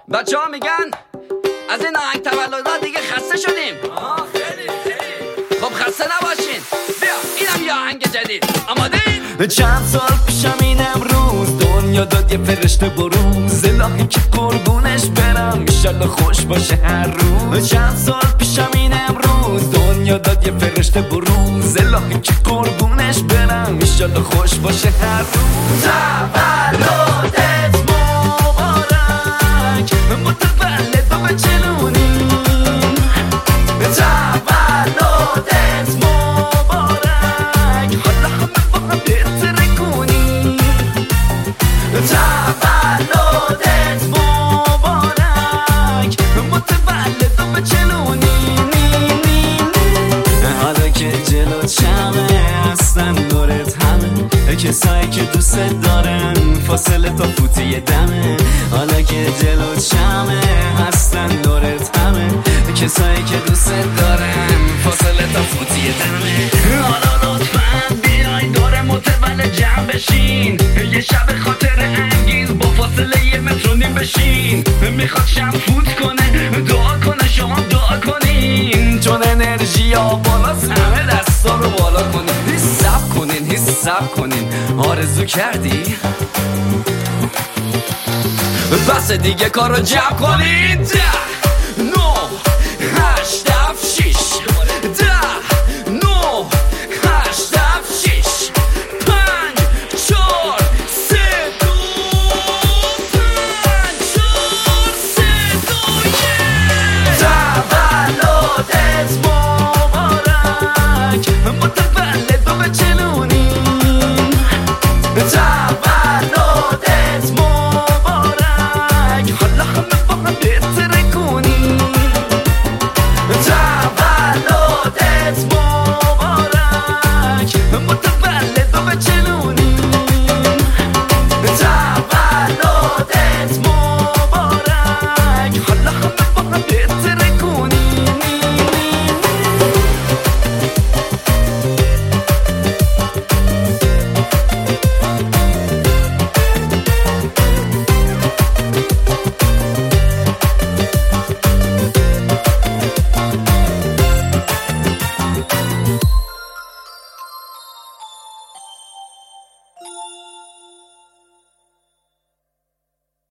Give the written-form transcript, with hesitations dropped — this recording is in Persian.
بچه ها میگن از این آهنگ تولدها دیگه خسته شدیم. خیلی خب خسته نباشین، بیا اینم یه آهنگ جدید. آماده این؟ چند سال پیشم این امروز دنیا داد یه فرشته بروز، الهی که قربونش برم ایشالله خوش باشه هر روز. چند سال پیشم این امروز دنیا داد یه فرشته بروز، الهی که قربونش برم ایشالله خوش باشه هر روز. تولدت مبارک متولد بچلونی، تولدت مبارک حالا همه با هم بهتره کنی. تولدت مبارک متولد بچلونی، حالا که جلو چمه هستن دورت همه کسایی که دوست دارن فاصله تا فوتی دمه. حالا که جلو چمه هستن دورت همه کسایی که دوست دارن فاصله تا فوتی دمه. حالا لطفاً بیاین دور متولد جمع بشین، یه شب خاطر انگیز با فاصله 1.5 متر بشین. میخواد شب فوت کنه دعا کنه شما دعا کنین، چون انرژی ها بالاست همه دستا رو بالا کنین. حساب کنین آرزو کردی؟ بس دیگه کارو جمع کنید.